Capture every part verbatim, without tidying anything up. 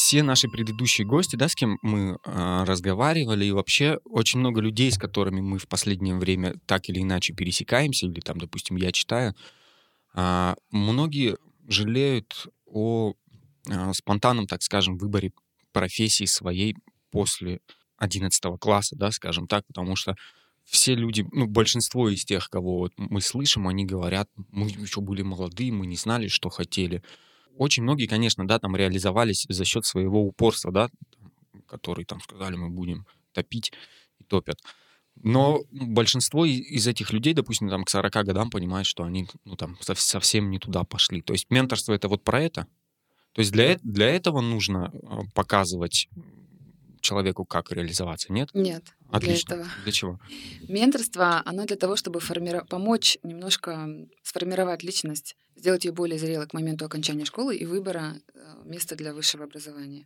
все наши предыдущие гости, да, с кем мы а, разговаривали, и вообще очень много людей, с которыми мы в последнее время так или иначе пересекаемся, или там, допустим, я читаю, а, многие жалеют о а, спонтанном, так скажем, выборе профессии своей после одиннадцатого класса, да, скажем так, потому что все люди, ну, большинство из тех, кого вот мы слышим, они говорят, мы еще были молодые, мы не знали, что хотели. Очень многие, конечно, да, там реализовались за счет своего упорства, да, которые там сказали, мы будем топить и топят. Но большинство и- из этих людей, допустим, там к сорока годам понимают, что они, ну, там сов- совсем не туда пошли. То есть менторство — это вот про это. То есть для, э- для этого нужно а, показывать человеку, как реализоваться, нет? Нет, для Отлично. этого. Для чего? Менторство, оно для того, чтобы формира- помочь немножко м, сформировать личность, сделать ее более зрелой к моменту окончания школы и выбора э, места для высшего образования.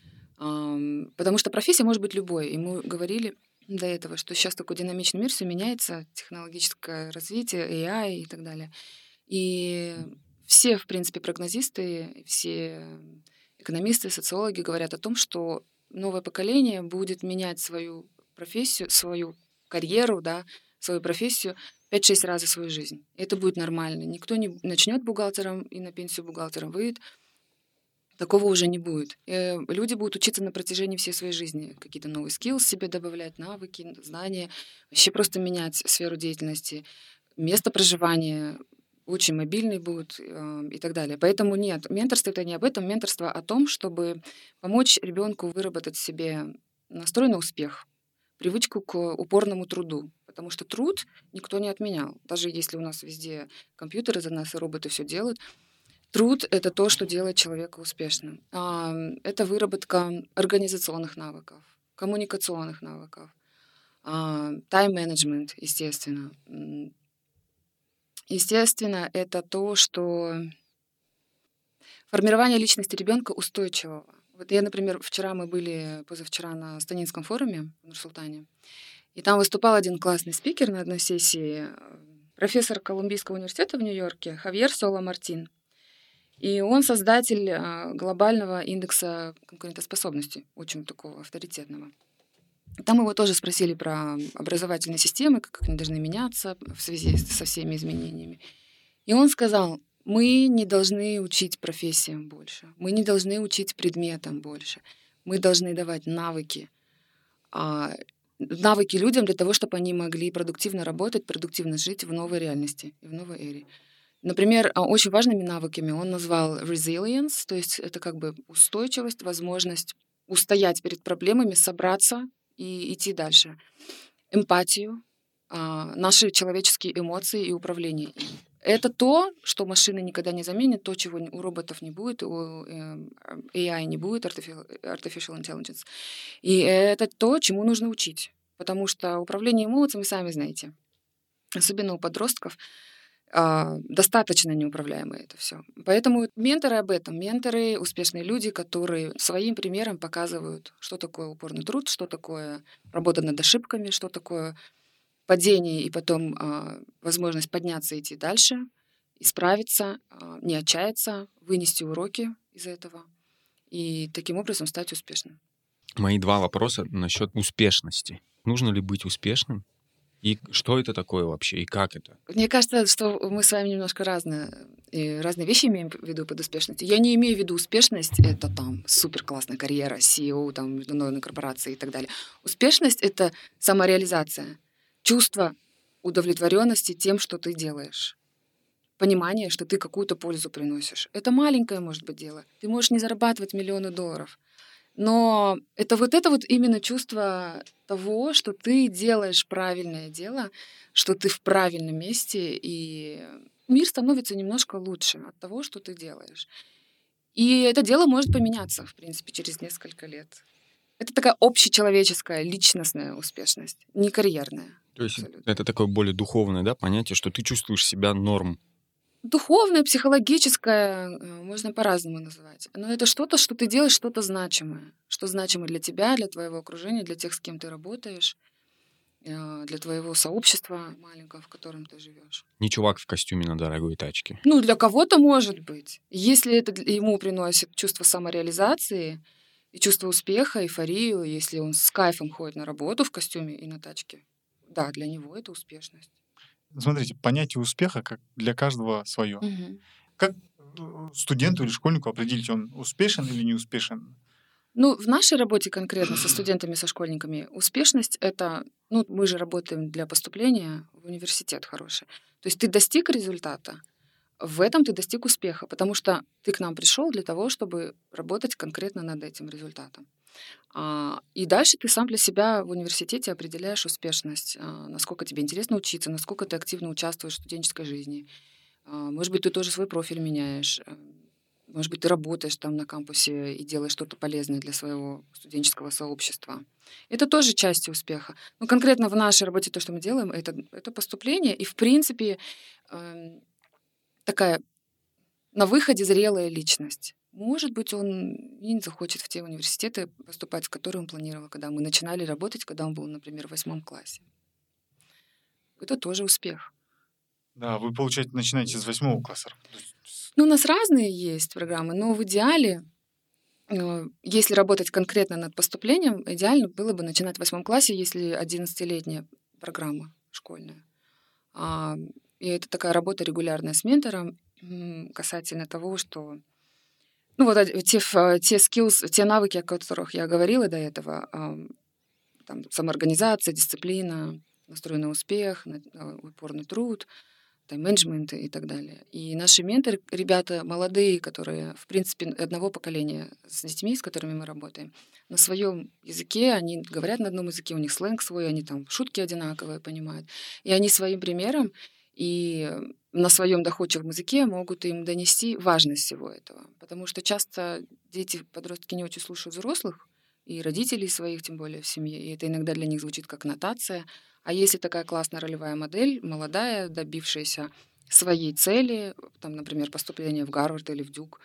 Ам, Потому что профессия может быть любой. И мы говорили до этого, что сейчас такой динамичный мир, все меняется, технологическое развитие, эй ай и так далее. И все, в принципе, прогнозисты, все экономисты, социологи говорят о том, что новое поколение будет менять свою профессию, свою карьеру, да, свою профессию пять-шесть раз за свою жизнь. Это будет нормально. Никто не начнет бухгалтером и на пенсию бухгалтером выйдет. Такого уже не будет. Э, Люди будут учиться на протяжении всей своей жизни. Какие-то новые skills себе добавлять, навыки, знания. Вообще просто менять сферу деятельности. Место проживания очень мобильный будет э, и так далее. Поэтому нет, менторство — это не об этом. Менторство о том, чтобы помочь ребенку выработать в себе настрой на успех, привычку к упорному труду. Потому что труд никто не отменял. Даже если у нас везде компьютеры за нас и роботы все делают, труд — это то, что делает человека успешным. А, Это выработка организационных навыков, коммуникационных навыков, а, тайм-менеджмент, естественно. М, Естественно, это то, что формирование личности ребенка устойчивого. Вот я, например, вчера мы были, позавчера на Станинском форуме в Нур-Султане, и там выступал один классный спикер на одной сессии, э, профессор Колумбийского университета в Нью-Йорке Хавьер Соло Мартин. И он создатель а, глобального индекса конкурентоспособности, очень такого авторитетного. Там его тоже спросили про образовательные системы, как они должны меняться в связи с- со всеми изменениями. И он сказал, мы не должны учить профессиям больше, мы не должны учить предметам больше, мы должны давать навыки, а, навыки людям для того, чтобы они могли продуктивно работать, продуктивно жить в новой реальности и в новой эре. Например, а, очень важными навыками он назвал resilience, то есть это как бы устойчивость, возможность устоять перед проблемами, собраться и идти дальше. Эмпатию, а, наши человеческие эмоции и управление ими. Это то, что машины никогда не заменят, то, чего у роботов не будет, у эм, эй ай не будет, artificial artificial intelligence. И это то, чему нужно учить. Потому что управление эмоциями, сами знаете, особенно у подростков, а, достаточно неуправляемое это все. Поэтому менторы об этом. Менторы — успешные люди, которые своим примером показывают, что такое упорный труд, что такое работа над ошибками, что такое падение и потом а, возможность подняться и идти дальше, исправиться, а, не отчаяться, вынести уроки из этого и таким образом стать успешным. Мои два вопроса насчет успешности. Нужно ли быть успешным? И что это такое вообще? И как это? Мне кажется, что мы с вами немножко разные, и разные вещи имеем в виду под успешностью. Я не имею в виду успешность — это там супер классная карьера, си и о там, международной корпорации и так далее. Успешность — это самореализация, чувство удовлетворенности тем, что ты делаешь. Понимание, что ты какую-то пользу приносишь. Это маленькое, может быть, дело. Ты можешь не зарабатывать миллионы долларов. Но это вот это вот именно чувство того, что ты делаешь правильное дело, что ты в правильном месте, и мир становится немножко лучше от того, что ты делаешь. И это дело может поменяться, в принципе, через несколько лет. Это такая общечеловеческая, личностная успешность, не карьерная. То есть Абсолютно. это такое более духовное, да, понятие, что ты чувствуешь себя норм. Духовное, психологическое, э, можно по-разному называть. Но это что-то, что ты делаешь, что-то значимое. Что значимо для тебя, для твоего окружения, для тех, с кем ты работаешь, э, для твоего сообщества маленького, в котором ты живешь. Не чувак в костюме на дорогой тачке. Ну, для кого-то может быть. Если это для- ему приносит чувство самореализации, И чувство успеха, эйфорию, если он с кайфом ходит на работу в костюме и на тачке, да, для него это успешность. Смотрите, понятие успеха как для каждого свое. Мгм. Как э, студенту или школьнику определить, он успешен или не успешен? Ну, в нашей работе конкретно со студентами, со школьниками успешность — это, ну, мы же работаем для поступления в университет хороший. То есть ты достиг результата, в этом ты достиг успеха, потому что ты к нам пришел для того, чтобы работать конкретно над этим результатом. А, И дальше ты сам для себя в университете определяешь успешность, а, насколько тебе интересно учиться, насколько ты активно участвуешь в студенческой жизни. А, Может быть, ты тоже свой профиль меняешь. а, Может быть, ты работаешь там на кампусе и делаешь что-то полезное для своего студенческого сообщества. Это тоже часть успеха. Но конкретно в нашей работе то, что мы делаем, это, это поступление. И, в принципе, эм, такая на выходе зрелая личность. Может быть, он и не захочет в те университеты поступать, в которые он планировал, когда мы начинали работать, когда он был, например, в восьмом классе. Это тоже успех. Да, вы, получается, начинаете с восьмого класса. То есть с- Ну, у нас разные есть программы, но в идеале, э, если работать конкретно над поступлением, идеально было бы начинать в восьмом классе, если одиннадцатилетняя программа школьная. А, И это такая работа регулярная с ментором м, касательно того, что... Ну, вот э, те, ф- э, те skills, те навыки, о которых я говорила до этого, ам, там, самоорганизация, дисциплина, настрой на успех, на, э, упорный труд, тайм-менеджмент и так далее. И наши менторы, ребята молодые, которые, в принципе, одного поколения с детьми, с которыми мы работаем, на своем языке, они говорят на одном языке, у них сленг свой, они там шутки одинаковые понимают. И они своим примером и на своем доходчивом языке могут им донести важность всего этого. Потому что часто дети, подростки не очень слушают взрослых, и родителей своих, тем более в семье. И это иногда для них звучит как нотация. А если такая классная ролевая модель, молодая, добившаяся своей цели, там, например, поступления в Гарвард или в Дюк,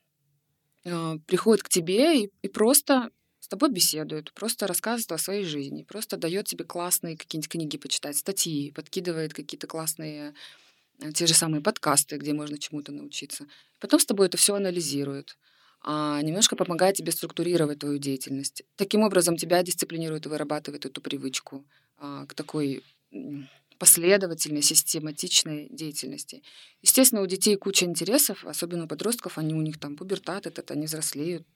э, приходит к тебе и, и просто с тобой беседует, просто рассказывает о своей жизни, просто дает тебе классные какие-нибудь книги почитать, статьи, подкидывает какие-то классные э, те же самые подкасты, где можно чему-то научиться. Потом с тобой это все анализирует, а, немножко помогает тебе структурировать твою деятельность. Таким образом, тебя дисциплинирует и вырабатывает эту привычку а, к такой м, последовательной, систематичной деятельности. Естественно, у детей куча интересов, особенно у подростков, они у них там пубертат, этот, они взрослеют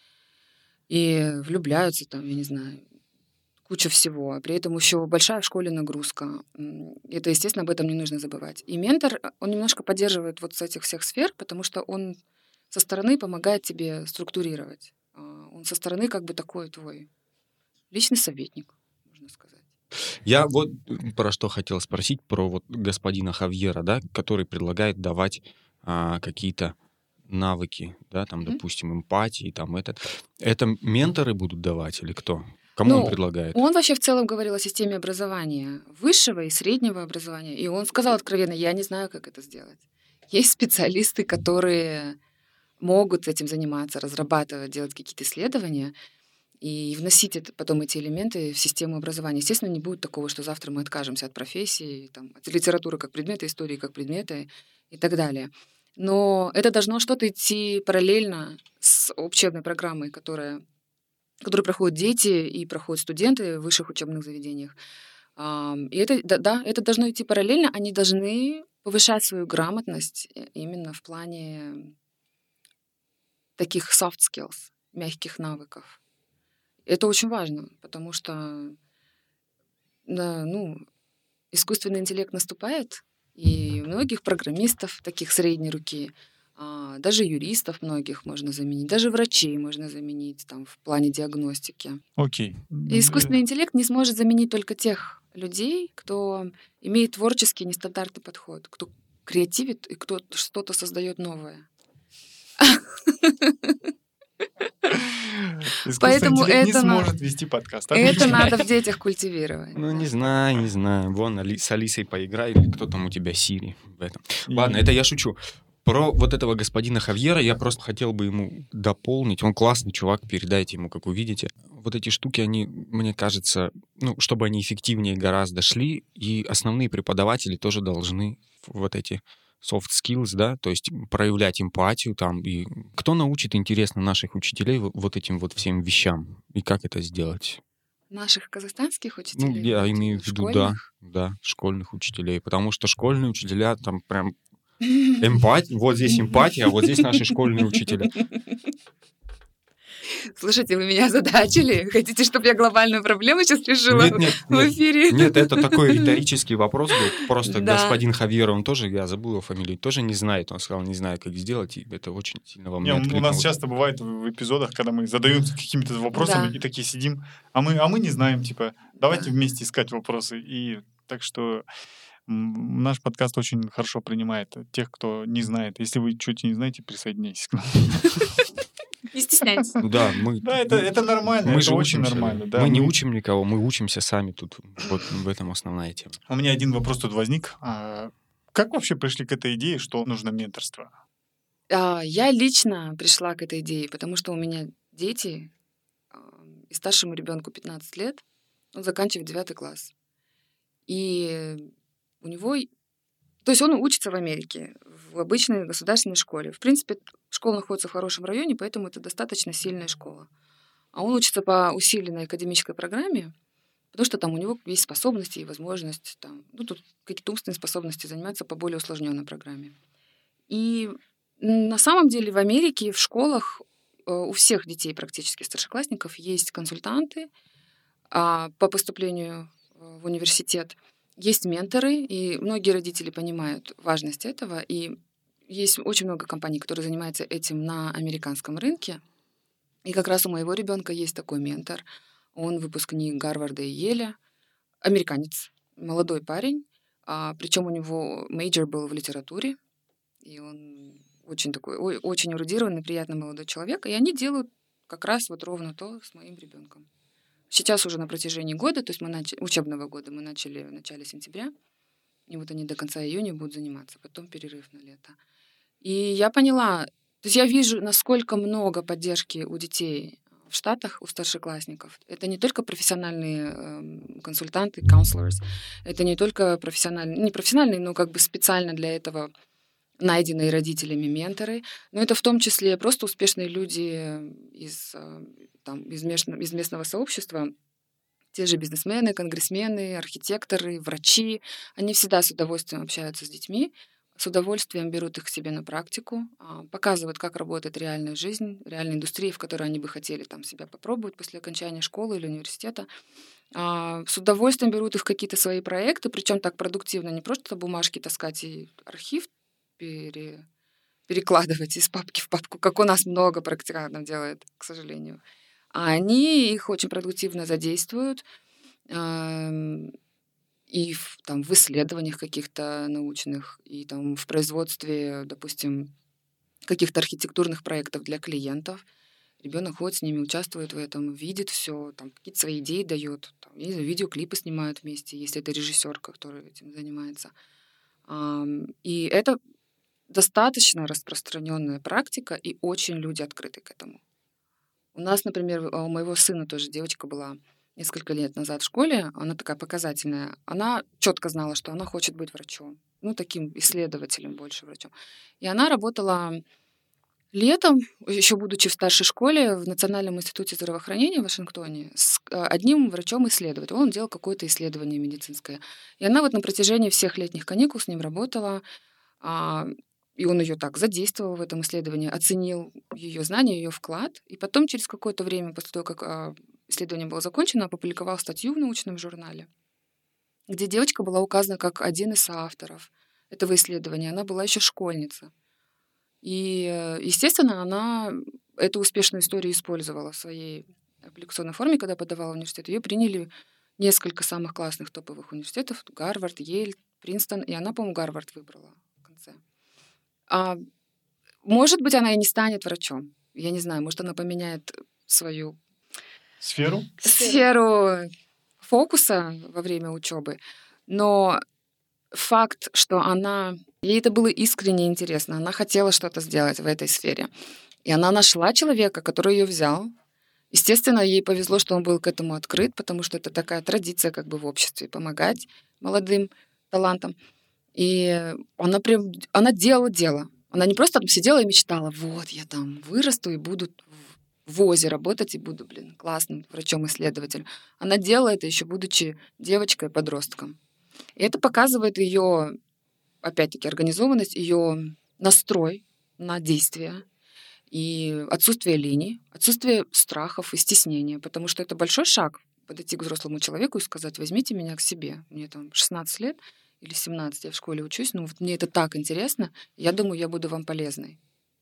и влюбляются там, я не знаю, куча всего. А при этом еще большая в школе нагрузка. М, Это, естественно, об этом не нужно забывать. И ментор, э, он немножко поддерживает вот с этих всех сфер, потому что он со стороны помогает тебе структурировать. А, Он со стороны как бы такой твой личный советник, можно сказать. Я вот м, про что хотел спросить, про вот господина Хавьера, да, который предлагает давать а, какие-то навыки, да, там, Мгм. допустим, эмпатии, там, этот. Это менторы будут давать или кто? Кому он Ну, предлагает? он вообще в целом говорил о системе образования, высшего и среднего образования. И он сказал откровенно, я не знаю, как это сделать. Есть специалисты, которые могут этим заниматься, разрабатывать, делать какие-то исследования и вносить это, потом эти элементы в систему образования. Естественно, не будет такого, что завтра мы откажемся от профессии, там, от литературы как предмета, истории как предмета и так далее. Но это должно что-то идти параллельно с учебной программой, которая, которую проходят дети и проходят студенты в высших учебных заведениях. Ам, И это, да, да, это должно идти параллельно. Они должны повышать свою грамотность э, именно в плане таких soft skills, мягких навыков. Это очень важно, потому что да, ну, искусственный интеллект наступает, и многих программистов, таких средней руки, а, даже юристов многих можно заменить, даже врачей можно заменить там, в плане диагностики. Окей. И искусственный интеллект не сможет заменить только тех людей, кто имеет творческий нестандартный подход, кто креативит и кто что-то создает новое. Искусственный Поэтому интеллект не это на- сможет вести подкаст. Это Отлично. надо в детях культивировать. Ну, не да. знаю, не знаю. Вон, Али- с Алисой поиграй, или кто там у тебя, Сири в этом. И- Ладно, это я шучу. Про вот этого господина Хавьера я просто хотел бы ему дополнить. Он классный чувак, передайте ему, как увидите. Вот эти штуки, они, мне кажется, ну, чтобы они эффективнее гораздо шли, и основные преподаватели тоже должны вот эти soft skills, да, то есть проявлять эмпатию там. И кто научит, интересно, наших учителей вот этим вот всем вещам? И как это сделать? Наших казахстанских Ну, учителей? я Или имею в виду, да, школьных? да, школьных учителей. Потому что школьные учителя там прям эмпатия, вот здесь эмпатия, а вот здесь наши школьные учителя. Слушайте, вы меня озадачили. Хотите, чтобы я глобальную проблему сейчас решила Нет, нет, в нет. эфире? Нет, это такой риторический вопрос был. Просто Да. господин Хавьер, он тоже, я забыл его фамилию, тоже не знает. Он сказал, не знаю, как сделать, и это очень сильно во мне Не, у нас откликнулось. часто бывает в эпизодах, когда мы задаемся какими-то вопросами Да. и такие сидим, а мы, а мы не знаем, типа, давайте Да. вместе искать вопросы. И так что м, наш подкаст очень хорошо принимает тех, кто не знает. Если вы что-то не знаете, присоединяйтесь к нам. Не стесняйтесь. Ну да, мы, Да, это, это нормально, мы это же очень учимся. нормально. Да, мы не мы- учим никого, мы учимся сами тут. Вот в этом основная тема. У меня один вопрос тут возник. А, Как вообще пришли к этой идее, что нужно менторство? А, Я лично пришла к этой идее, потому что у меня дети, а, и старшему ребенку пятнадцать лет, он заканчивает девятый класс. И у него... То есть он учится в Америке, в обычной государственной школе. В принципе, школа находится в хорошем районе, поэтому это достаточно сильная школа. А он учится по усиленной академической программе, потому что там у него есть способности и возможность, там, ну, тут какие-то умственные способности заниматься по более усложненной программе. И на самом деле в Америке в школах э, у всех детей практически старшеклассников есть консультанты а, по поступлению э, в университет. Есть менторы, и многие родители понимают важность этого. И есть очень много компаний, которые занимаются этим на американском рынке. И как раз у моего ребенка есть такой ментор. Он выпускник Гарварда и Йеля, американец, молодой парень. А, причем у него мейджор был в литературе, и он очень такой, ой, очень эрудированный, приятный молодой человек. И они делают как раз вот ровно то с моим ребенком. Сейчас уже на протяжении года, то есть мы начали, учебного года мы начали в начале сентября, и вот они до конца июня будут заниматься, потом перерыв на лето. И я поняла, то есть я вижу, насколько много поддержки у детей в Штатах, у старшеклассников. Это не только профессиональные э, консультанты, counselors, это не только профессиональные, не профессиональные, но как бы специально для этого найденные родителями менторы, но это в том числе просто успешные люди из, э, там, из, местного, из местного сообщества, те же бизнесмены, конгрессмены, архитекторы, врачи. Они всегда с удовольствием общаются с детьми, с удовольствием берут их к себе на практику, показывают, как работает реальная жизнь, реальная индустрия, в которой они бы хотели там, себя попробовать после окончания школы или университета. С удовольствием берут их в какие-то свои проекты, причем так продуктивно, не просто бумажки таскать и архив пере... перекладывать из папки в папку, как у нас много практикантов делает, к сожалению. А они их очень продуктивно задействуют и в, там, в исследованиях каких-то научных, и там, в производстве, допустим, каких-то архитектурных проектов для клиентов. Ребенок ходит с ними, участвует в этом, видит все, там, какие-то свои идеи дает, там, видеоклипы снимают вместе, если это режиссер, который этим занимается. И это достаточно распространенная практика, и очень люди открыты к этому. У нас, например, у моего сына тоже девочка была несколько лет назад в школе, она такая показательная. Она четко знала, что она хочет быть врачом. Ну, таким исследователем больше врачом. И она работала летом, еще будучи в старшей школе, в Национальном институте здравоохранения в Вашингтоне, с одним врачом-исследователем. Он делал какое-то исследование медицинское. И она вот на протяжении всех летних каникул с ним работала, и он ее так задействовал в этом исследовании, оценил ее знания, ее вклад. И потом, через какое-то время, после того, как исследование было закончено, опубликовал статью в научном журнале, где девочка была указана как один из соавторов этого исследования. Она была еще школьница. И, естественно, она эту успешную историю использовала в своей аппликационной форме, когда подавала в университет. Ее приняли несколько самых классных топовых университетов: Гарвард, Йейль, Принстон. И она, по-моему, Гарвард выбрала в конце. А, может быть, она и не станет врачом. Я не знаю, может, она поменяет свою Сферу? сферу фокуса во время учебы. Но факт, что она... Ей это было искренне интересно. Она хотела что-то сделать в этой сфере. И она нашла человека, который ее взял. Естественно, ей повезло, что он был к этому открыт, потому что это такая традиция как бы в обществе — помогать молодым талантам. И она прям, она делала дело. Она не просто там сидела и мечтала, вот, я там вырасту и буду в ВОЗе работать, и буду, блин, классным врачом-исследователем. Она делала это еще будучи девочкой, подростком. И это показывает ее, опять-таки, организованность, ее настрой на действия и отсутствие лени, отсутствие страхов и стеснения, потому что это большой шаг подойти к взрослому человеку и сказать, возьмите меня к себе. Мне там шестнадцать лет или семнадцать, я в школе учусь, но вот мне это так интересно, я думаю, я буду вам полезной.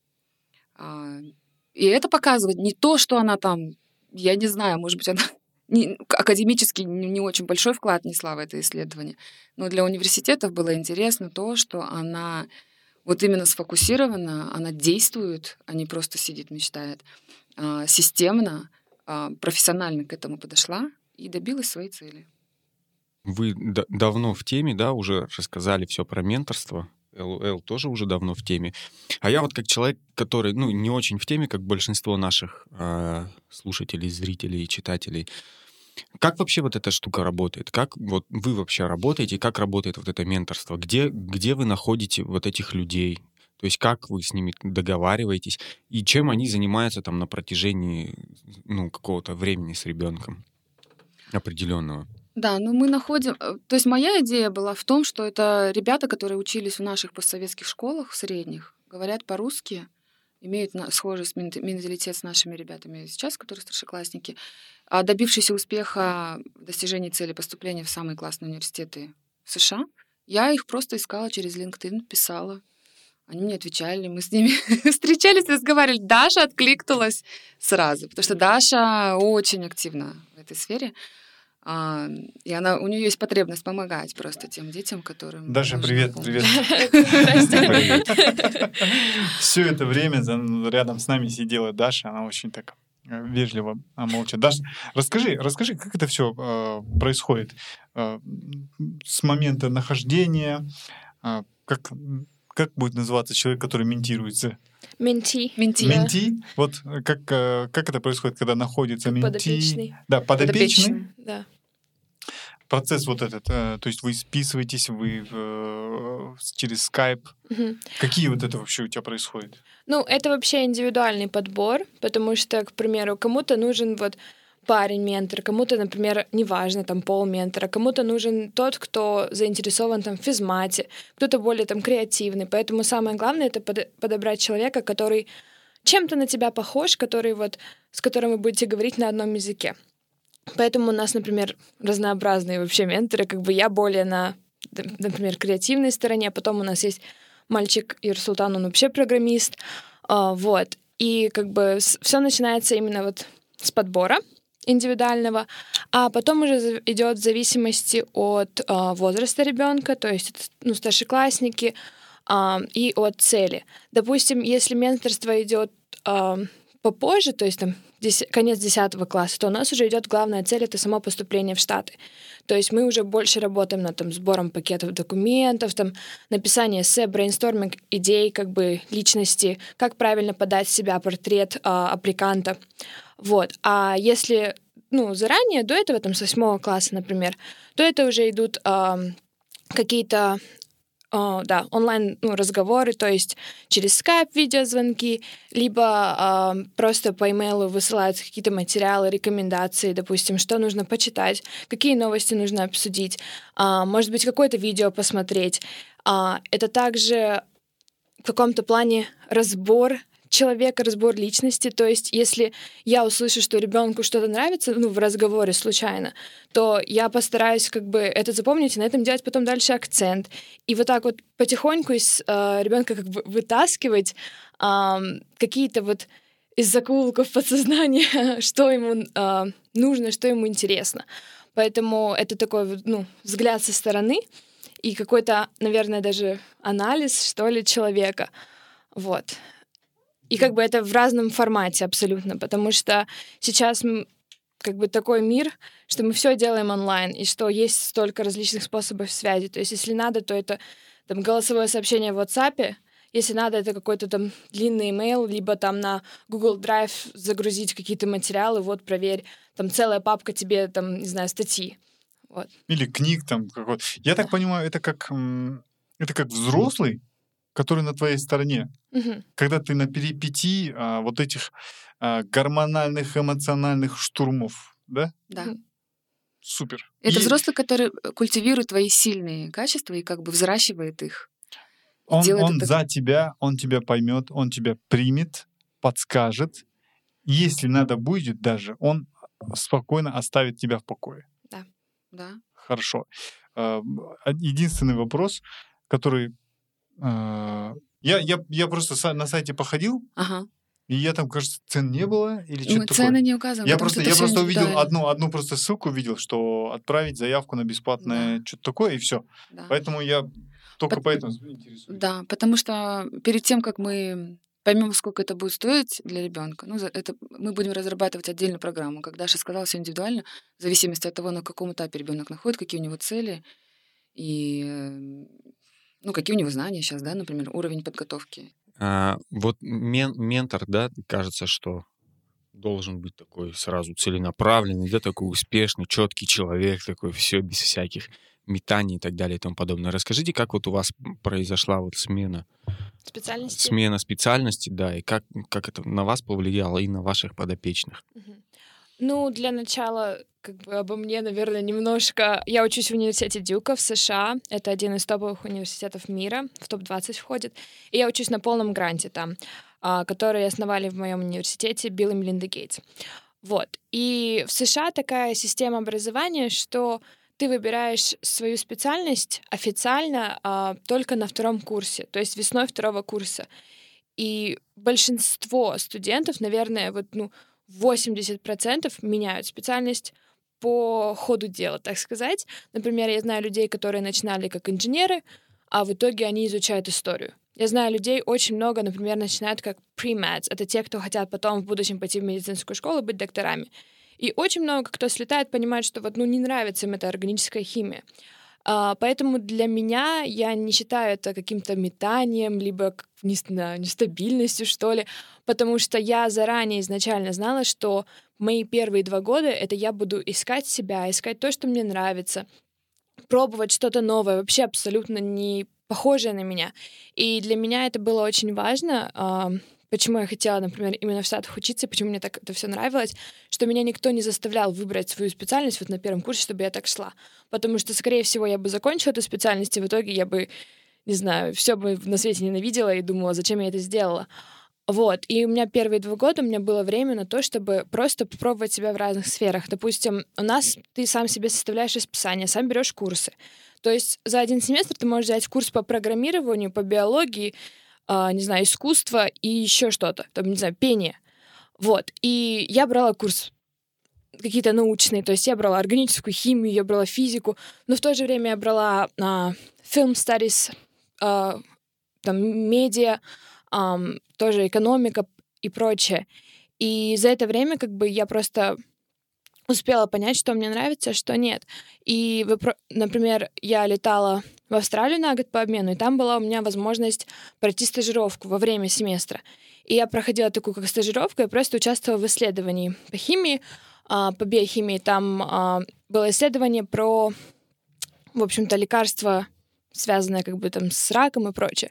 И это показывает не то, что она там, я не знаю, может быть, она не, академически не, не очень большой вклад несла в это исследование, но для университетов было интересно то, что она вот именно сфокусирована, она действует, а не просто сидит, мечтает, а, системно, а, профессионально к этому подошла и добилась своей цели. Вы д- давно в теме, да, уже рассказали все про менторство. Эл Эл тоже уже давно в теме. А я вот как человек, который, ну, не очень в теме, как большинство наших э, слушателей, зрителей и читателей, как вообще вот эта штука работает? Как вот вы вообще работаете? Как работает вот это менторство? Где, где вы находите вот этих людей? То есть как вы с ними договариваетесь? И чем они занимаются там на протяжении, ну, какого-то времени с ребенком определенного? Да, ну мы находим... То есть моя идея была в том, что это ребята, которые учились в наших постсоветских школах средних, говорят по-русски, имеют схожий менталитет с нашими ребятами сейчас, которые старшеклассники, а добившиеся успеха в достижении цели поступления в самые классные университеты в США. Я их просто искала через LinkedIn, писала. Они мне отвечали, мы с ними встречались, разговаривали. Даша откликнулась сразу, потому что Даша очень активна в этой сфере. А, и она, у нее есть потребность помогать просто тем детям, которым... Даша, привет, привет. Все это время рядом с нами сидела Даша, она очень так вежливо, молча. Даша, расскажи, расскажи, как это все э, происходит э, с момента нахождения, э, как, как будет называться человек, который ментируется? Менти. Менти. Менти. Вот как, как это происходит, когда находится менти? Подопечный. Да, подопечный. Да. Процесс вот этот, то есть вы списываетесь, вы через скайп. Угу. Какие вот это вообще у тебя происходит? Ну, это вообще индивидуальный подбор, потому что, к примеру, кому-то нужен вот парень-ментор, кому-то, например, неважно, там, пол-ментора, кому-то нужен тот, кто заинтересован там в физмате, кто-то более там креативный. Поэтому самое главное — это под- подобрать человека, который чем-то на тебя похож, который вот, с которым вы будете говорить на одном языке. Поэтому у нас, например, разнообразные вообще менторы, как бы я более на, например, креативной стороне, потом у нас есть мальчик Ирсултан, он вообще программист, а, вот. И как бы все начинается именно вот с подбора индивидуального, а потом уже идет в зависимости от а, возраста ребенка, то есть это, ну, старшеклассники, а, и от цели. Допустим, если менторство идет а, попозже, то есть там дес- конец десятого класса, то у нас уже идет главная цель — это само поступление в Штаты. То есть мы уже больше работаем над там, сбором пакетов документов, там, написание эссе, брейнсторминг идей, как бы личности, как правильно подать себя, портрет а, аппликанта. Вот. А если ну, заранее, до этого, там, с восьмого класса, например, то это уже идут а, какие-то Uh, да, онлайн ну, разговоры, то есть через скайп видеозвонки, либо uh, просто по имейлу высылаются какие-то материалы, рекомендации, допустим, что нужно почитать, какие новости нужно обсудить, uh, может быть, какое-то видео посмотреть. Uh, это также в каком-то плане разбор человека, разбор личности, то есть если я услышу, что ребенку что-то нравится, ну, в разговоре случайно, то я постараюсь как бы это запомнить и на этом делать потом дальше акцент. И вот так вот потихоньку из э, ребенка как бы вытаскивать э, какие-то вот из закоулков подсознания, что ему э, нужно, что ему интересно. Поэтому это такой, ну, взгляд со стороны и какой-то, наверное, даже анализ, что ли, человека. Вот. И как бы это в разном формате абсолютно, потому что сейчас как бы такой мир, что мы все делаем онлайн, и что есть столько различных способов связи. То есть если надо, то это там голосовое сообщение в WhatsApp, если надо, это какой-то там длинный имейл, либо там на Google Drive загрузить какие-то материалы, вот, проверь, там целая папка тебе, там, не знаю, статьи. Вот. Или книг там какой-то. Я так понимаю, это как... М- это как взрослый, который на твоей стороне. Мгм. Когда ты на перипетии а, вот этих а, гормональных, эмоциональных штурмов, да? Да. Мгм. Супер. Это И взрослый, который э, культивирует твои сильные качества и как бы взращивает их. И он, делает он это... за тебя, он тебя поймет, он тебя примет, подскажет. Если надо будет даже, он спокойно оставит тебя в покое. Да. Хорошо. А, а, Единственный вопрос, который... а, Я, я, я просто са- на сайте походил, Ага. и я там, кажется, цен не было или Мы что-то цены такое. не указываем, Я потому просто, что это я все просто увидел индивидуально. одну, одну просто ссылку, видел, что отправить заявку на бесплатное Да. что-то такое, и все. Да. Поэтому я только Пот- поэтому интересуюсь. Да, потому что перед тем, как мы поймем, сколько это будет стоить для ребенка, ну, за- это мы будем разрабатывать отдельную программу. Как Даша сказала, все индивидуально, в зависимости от того, на каком этапе ребенок находится, какие у него цели и э, ну, какие у него знания сейчас, да, например, уровень подготовки. А, вот мен- ментор, да, кажется, что должен быть такой сразу целенаправленный, да, такой успешный, четкий человек, такой все без всяких метаний и так далее и тому подобное. Расскажите, как вот у вас произошла вот смена, Специальности. смена специальности, да, и как, как это на вас повлияло и на ваших подопечных? Мгм. Ну, для начала, как бы обо мне, наверное, немножко. Я учусь в университете Дюка в США. Это один из топовых университетов мира, в топ двадцать входит. И я учусь на полном гранте там, а, который основали в моем университете Билл и Мелинда Гейтс. Вот. И в США такая система образования, что ты выбираешь свою специальность официально а, только на втором курсе, то есть весной второго курса. И большинство студентов, наверное, вот, ну, восемьдесят процентов меняют специальность по ходу дела, так сказать. Например, я знаю людей, которые начинали как инженеры, а в итоге они изучают историю. Я знаю людей очень много, например, начинают как pre-meds. Это те, кто хотят потом в будущем пойти в медицинскую школу, быть докторами. И очень много кто слетает, понимает, что вот, ну, не нравится им эта органическая химия. А, поэтому для меня я не считаю это каким-то метанием, либо как- не знаю, нестабильностью, что ли, потому что я заранее изначально знала, что мои первые два года — это я буду искать себя, искать то, что мне нравится, пробовать что-то новое, вообще абсолютно не похожее на меня. И для меня это было очень важно. а, Почему я хотела, например, именно в Штатах учиться, почему мне так это все нравилось, что меня никто не заставлял выбрать свою специальность вот на первом курсе, чтобы я так шла. Потому что, скорее всего, я бы закончила эту специальность, и в итоге я бы, не знаю, все бы на свете ненавидела и думала, зачем я это сделала. Вот. И у меня первые два года у меня было время на то, чтобы просто попробовать себя в разных сферах. Допустим, у нас ты сам себе составляешь расписание, сам берешь курсы. То есть за один семестр ты можешь взять курс по программированию, по биологии, а, не знаю, искусство и еще что-то, там, не знаю, пение. Вот. И я брала курс какие-то научные, то есть я брала органическую химию, я брала физику, но в то же время я брала а, film studies, а, там, медиа, ам, тоже экономика и прочее. И за это время как бы я просто успела понять, что мне нравится, а что нет. И, вы про- например, я летала в Австралию на год по обмену, и там была у меня возможность пройти стажировку во время семестра. И я проходила такую как стажировку, я просто участвовала в исследовании по химии, а, по биохимии. Там а, было исследование про, в общем-то, лекарства, связанное как бы там с раком и прочее.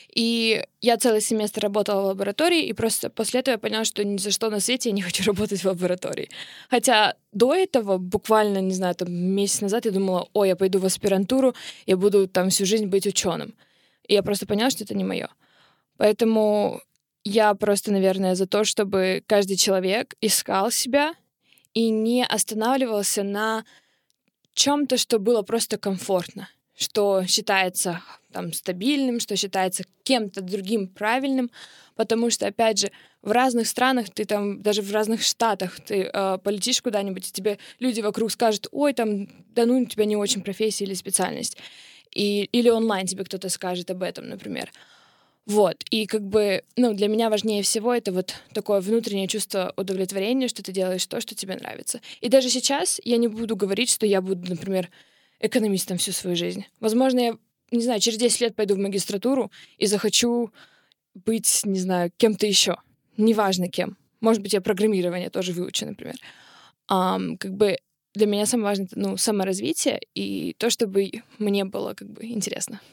И я целый семестр работала в лаборатории, и просто после этого я поняла, что ни за что на свете я не хочу работать в лаборатории. Хотя до этого, буквально, не знаю, там месяц назад я думала, ой, я пойду в аспирантуру, я буду там всю жизнь быть ученым. И я просто поняла, что это не мое. Поэтому я просто, наверное, за то, чтобы каждый человек искал себя и не останавливался на чем-то, что было просто комфортно, что считается там стабильным, что считается кем-то другим правильным, потому что, опять же, в разных странах, ты там, даже в разных штатах, ты э, полетишь куда-нибудь, и тебе люди вокруг скажут, ой, там, да ну, у тебя не очень профессия или специальность. И, или онлайн тебе кто-то скажет об этом, например. Вот, и как бы, ну, для меня важнее всего это вот такое внутреннее чувство удовлетворения, что ты делаешь то, что тебе нравится. И даже сейчас я не буду говорить, что я буду, например, экономистом всю свою жизнь. Возможно, я, не знаю, через десять лет пойду в магистратуру и захочу быть, не знаю, кем-то еще. Неважно кем. Может быть, я программирование тоже выучу, например. Ам, как бы для меня самое важное, ну, саморазвитие и то, чтобы мне было как бы интересно.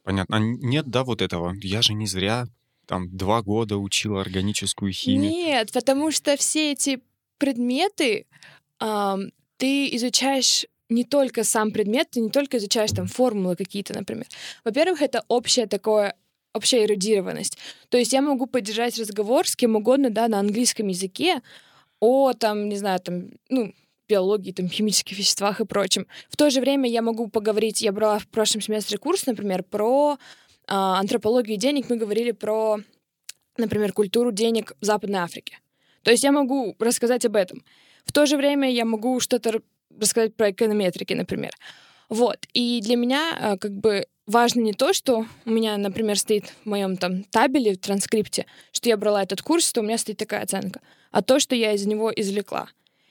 Понятно. А нет, да, вот этого? Я же не зря там два года учила органическую химию. Нет, потому что все эти предметы ам, ты изучаешь не только сам предмет, ты не только изучаешь там формулы какие-то, например. Во-первых, это общее такое, общая эрудированность. То есть я могу поддержать разговор с кем угодно, да, на английском языке о, там, не знаю, там, ну, биологии, там, химических веществах и прочем. В то же время я могу поговорить, я брала в прошлом семестре курс, например, про а, антропологию денег, мы говорили про, например, культуру денег в Западной Африке. То есть я могу рассказать об этом. В то же время я могу что-то рассказать про эконометрики, например. Вот. И для меня как бы важно не то, что у меня, например, стоит в моем там табеле, в транскрипте, что я брала этот курс, что у меня стоит такая оценка, а то, что я из него извлекла.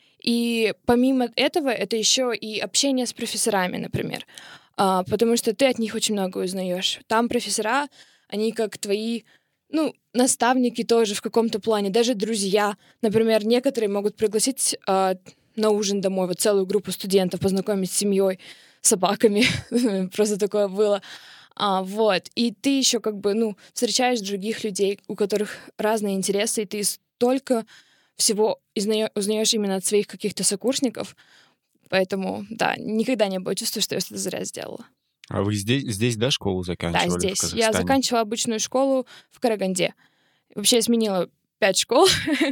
И помимо этого, это еще и общение с профессорами, например. А, потому что ты от них очень много узнаешь. Там профессора, они как твои, ну, наставники тоже в каком-то плане, даже друзья. Например, некоторые могут пригласить а, на ужин домой вот целую группу студентов, познакомить с семьей, собаками. Просто такое было. А, вот. И ты еще как бы, ну, встречаешь других людей, у которых разные интересы, и ты столько всего узнаешь именно от своих каких-то сокурсников. Поэтому, да, никогда не было чувства, что я что-то зря сделала. А вы здесь, здесь да, школу заканчивали? Да, здесь. В Казахстане? Я заканчивала обычную школу в Караганде. Вообще я сменила пять школ.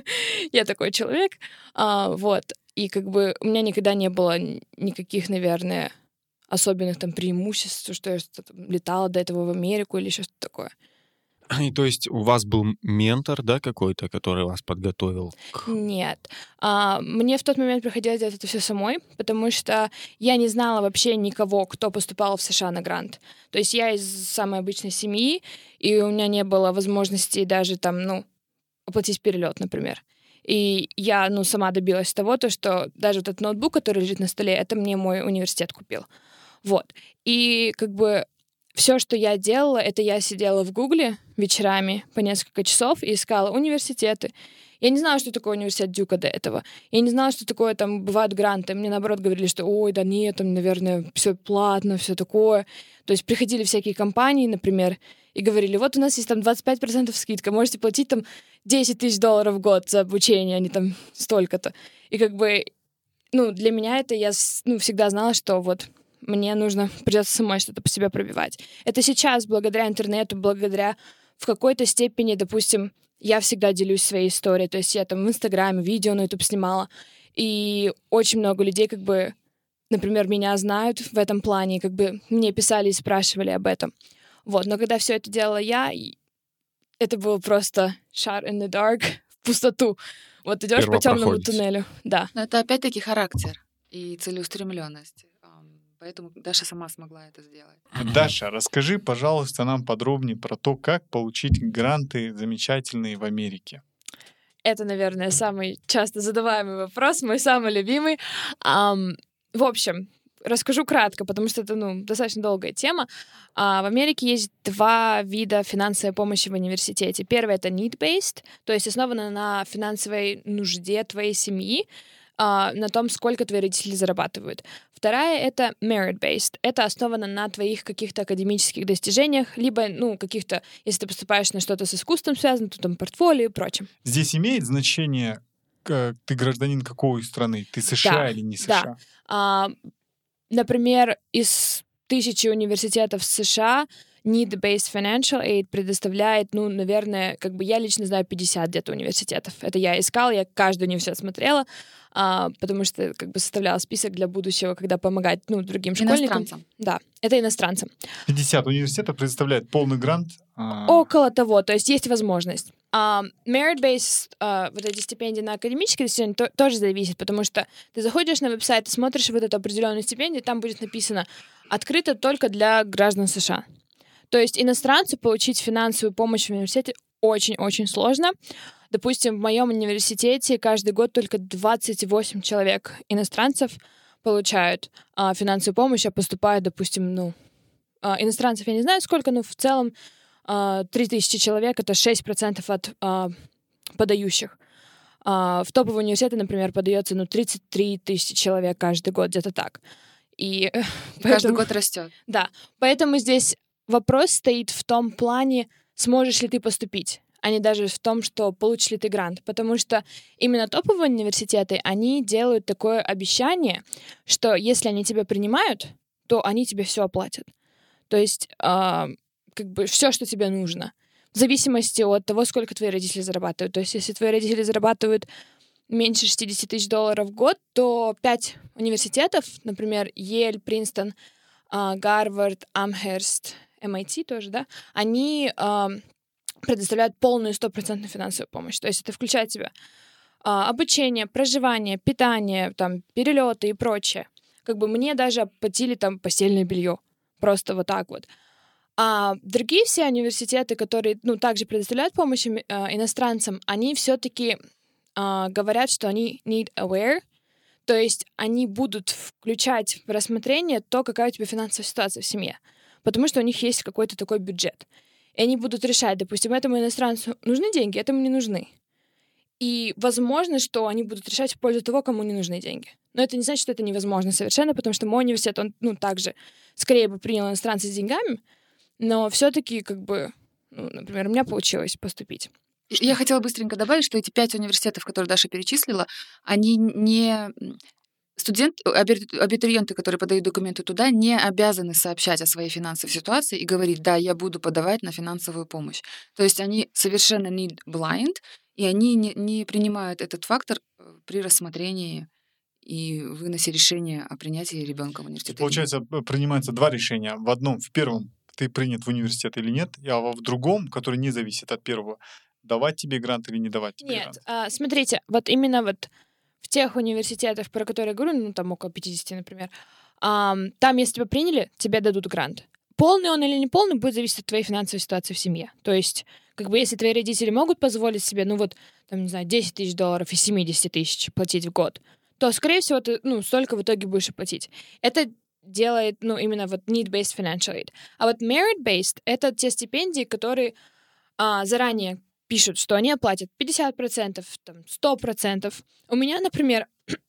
Я такой человек. А, вот. И как бы у меня никогда не было никаких, наверное, особенных там преимуществ, что я что-то летала до этого в Америку или еще что-то такое. И то есть у вас был ментор, да, какой-то, который вас подготовил? К... Нет. А, мне в тот момент приходилось делать это все самой, потому что я не знала вообще никого, кто поступал в США на грант. То есть я из самой обычной семьи, и у меня не было возможности даже там, ну, оплатить перелет, например. И я, ну, сама добилась того, то, что даже вот этот ноутбук, который лежит на столе, это мне мой университет купил. Вот. И как бы все, что я делала, это я сидела в Гугле вечерами по несколько часов и искала университеты. Я не знала, что такое университет Дюка до этого. Я не знала, что такое там бывают гранты. Мне, наоборот, говорили, что ой, да нет, там, наверное, все платно, все такое. То есть приходили всякие компании, например, и говорили, вот у нас есть там двадцать пять процентов скидка, можете платить там десять тысяч долларов в год за обучение, а не там столько-то. И как бы, ну, для меня это я, ну, всегда знала, что вот мне нужно, придется самой что-то по себе пробивать. Это сейчас, благодаря интернету, благодаря в какой-то степени, допустим, я всегда делюсь своей историей. То есть я там в Инстаграме видео на Ютуб снимала. И очень много людей, как бы, например, меня знают в этом плане, как бы мне писали и спрашивали об этом. Вот. Но когда все это делала я, это было просто shot in the dark, в пустоту. Вот идешь по темному туннелю. Да. Но это опять-таки характер и целеустремленность. Поэтому Даша сама смогла это сделать. Даша, расскажи, пожалуйста, нам подробнее про то, как получить гранты замечательные в Америке. Это, наверное, самый часто задаваемый вопрос, мой самый любимый. Um, в общем, расскажу кратко, потому что это, ну, достаточно долгая тема. Uh, в Америке есть два вида финансовой помощи в университете. Первый — это need-based, то есть основано на финансовой нужде твоей семьи, Uh, на том, сколько твои родители зарабатывают. Вторая — это merit-based. Это основано на твоих каких-то академических достижениях, либо, ну, каких-то, если ты поступаешь на что-то с искусством связано, то там портфолио и прочим. Здесь имеет значение, ты гражданин какой страны? Ты США да, или не США? Да. Uh, например, из тысячи университетов США need-based financial aid предоставляет, ну, наверное, как бы я лично знаю пятьдесят где-то университетов. Это я искала, я каждый университет смотрела, а, потому что как бы составляла список для будущего, когда помогать, ну, другим школьникам. Иностранцам. Да, это иностранцам. пятьдесят университетов предоставляют полный грант? А... Около того, то есть есть возможность. Uh, merit-based, uh, вот эти стипендии на академические достижения то, тоже зависит, потому что ты заходишь на веб-сайт, ты смотришь вот эту определенную стипендию, там будет написано «открыто только для граждан США». То есть иностранцу получить финансовую помощь в университете очень-очень сложно. Допустим, в моем университете каждый год только двадцать восемь человек иностранцев получают а, финансовую помощь, а поступают, допустим, ну, а, иностранцев я не знаю сколько, но в целом а, три тысячи человек — это шесть процентов от а, подающих. А, в топовые университеты, например, подается, ну, тридцать три тысячи человек каждый год, где-то так. И поэтому, каждый год растет. Да, поэтому здесь вопрос стоит в том плане, сможешь ли ты поступить, а не даже в том, что получишь ли ты грант. Потому что именно топовые университеты, они делают такое обещание, что если они тебя принимают, то они тебе все оплатят. То есть э, как бы все, что тебе нужно. В зависимости от того, сколько твои родители зарабатывают. То есть если твои родители зарабатывают меньше шестьдесят тысяч долларов в год, то пять университетов, например, Йель, Принстон, Гарвард, Амхерст, эм ай ти тоже, да, они э, предоставляют полную стопроцентную финансовую помощь. То есть это включает в себя э, обучение, проживание, питание, там, перелеты и прочее. Как бы мне даже оплатили там постельное белье. Просто вот так вот. А другие все университеты, которые, ну, также предоставляют помощь э, иностранцам, они все-таки Uh, говорят, что они need aware, то есть они будут включать в рассмотрение то, какая у тебя финансовая ситуация в семье, потому что у них есть какой-то такой бюджет. И они будут решать, допустим, этому иностранцу нужны деньги, этому не нужны. И возможно, что они будут решать в пользу того, кому не нужны деньги. Но это не значит, что это невозможно совершенно, потому что мой университет, он, ну, также скорее бы принял иностранца с деньгами, но все-таки, как бы, ну, например, у меня получилось поступить. Я хотела быстренько добавить, что эти пять университетов, которые Даша перечислила, они не... Студенты, абитуриенты, которые подают документы туда, не обязаны сообщать о своей финансовой ситуации и говорить, да, я буду подавать на финансовую помощь. То есть они совершенно не blind, и они не, не принимают этот фактор при рассмотрении и выносе решения о принятии ребенка в университет. Получается, принимаются два решения. В одном, в первом, ты принят в университет или нет, а в другом, который не зависит от первого, давать тебе грант или не давать тебе Нет, грант? а, смотрите, вот именно вот в тех университетах, про которые я говорю, ну, там около пятьдесят, например, а, там, если тебя приняли, тебе дадут грант. Полный он или не полный, будет зависеть от твоей финансовой ситуации в семье. То есть, как бы, если твои родители могут позволить себе, ну, вот, там, не знаю, десять тысяч долларов и семьдесят тысяч платить в год, то, скорее всего, ты, ну, столько в итоге будешь и платить. Это делает, ну, именно вот need-based financial aid. А вот merit-based — это те стипендии, которые а, заранее пишут, что они оплатят пятьдесят процентов, там, сто процентов. У меня, например,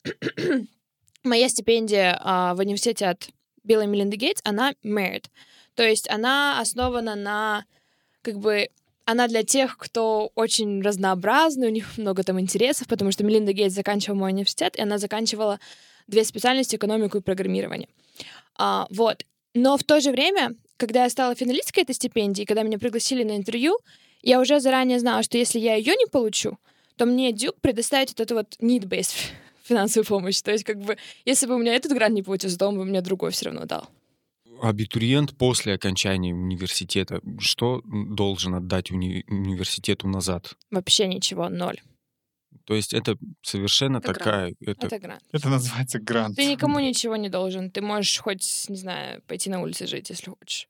моя стипендия а, в университете от Билла и Мелинды Гейтс, она merit. То есть она основана на, как бы, она для тех, кто очень разнообразный, у них много там интересов, потому что Мелинда Гейтс заканчивала мой университет, и она заканчивала две специальности — экономику и программирование. А, вот. Но в то же время, когда я стала финалисткой этой стипендии, когда меня пригласили на интервью, я уже заранее знала, что если я ее не получу, то мне Дюк предоставит вот эту вот need-based финансовую помощь. То есть, как бы, если бы у меня этот грант не получился, то он бы мне другой все равно дал. Абитуриент после окончания университета что должен отдать уни- университету назад? Вообще ничего, ноль. То есть это совершенно Это такая... Это... Это грант. Это называется грант. Ты никому ничего не должен. Ты можешь хоть, не знаю, пойти на улице жить, если хочешь.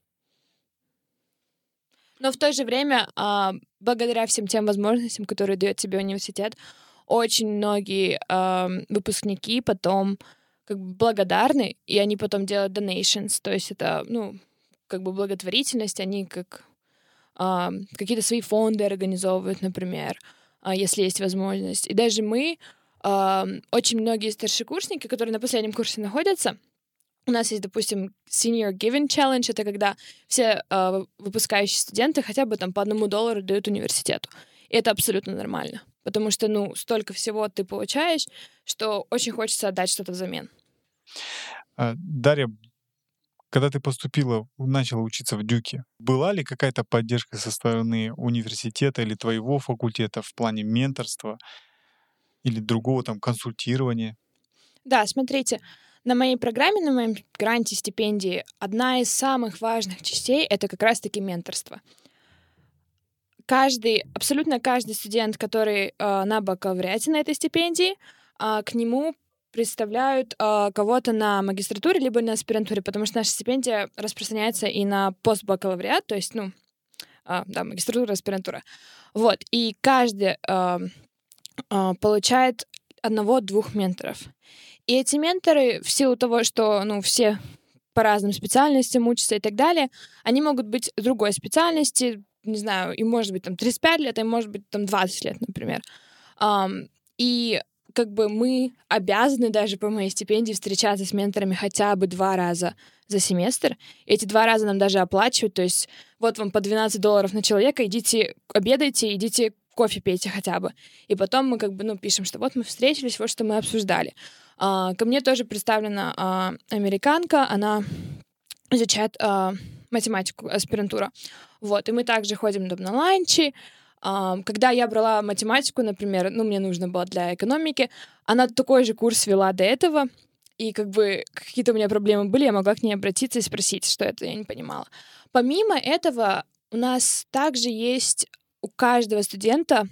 Но в то же время, а, благодаря всем тем возможностям, которые дает тебе университет, очень многие а, выпускники потом как бы благодарны, и они потом делают donations, то есть это, ну, как бы благотворительность, они как а, какие-то свои фонды организовывают, например, а, если есть возможность. И даже мы, а, очень многие старшекурсники, которые на последнем курсе находятся, у нас есть, допустим, Senior Giving Challenge, это когда все э, выпускающие студенты хотя бы там по одному доллару дают университету. И это абсолютно нормально, потому что, ну, столько всего ты получаешь, что очень хочется отдать что-то взамен. Дарья, когда ты поступила, начала учиться в Дюке, была ли какая-то поддержка со стороны университета или твоего факультета в плане менторства или другого там консультирования? Да, смотрите, на моей программе, на моем гранте стипендии, одна из самых важных частей — это как раз-таки менторство. Каждый, абсолютно каждый студент, который э, на бакалавриате на этой стипендии, э, к нему представляют э, кого-то на магистратуре либо на аспирантуре, потому что наша стипендия распространяется и на постбакалавриат, то есть, ну, э, да, магистратура, аспирантура. Вот, и каждый э, э, получает одного-двух менторов. И эти менторы, в силу того, что, ну, все по разным специальностям учатся и так далее, они могут быть другой специальности, не знаю, им может быть там тридцать пять лет, а им может быть там двадцать лет, например. Um, и как бы мы обязаны даже по моей стипендии встречаться с менторами хотя бы два раза за семестр. Эти два раза нам даже оплачивают, то есть вот вам по двенадцать долларов на человека, идите обедайте, идите кофе пейте хотя бы. И потом мы как бы, ну, пишем, что вот мы встретились, вот что мы обсуждали. А, ко мне тоже представлена а, американка, она изучает а, математику, аспирантура. Вот, и мы также ходим там на ланчи. А, когда я брала математику, например, ну, мне нужно было для экономики, она такой же курс вела до этого, и как бы какие-то у меня проблемы были, я могла к ней обратиться и спросить, что это, я не понимала. Помимо этого, у нас также есть у каждого студента,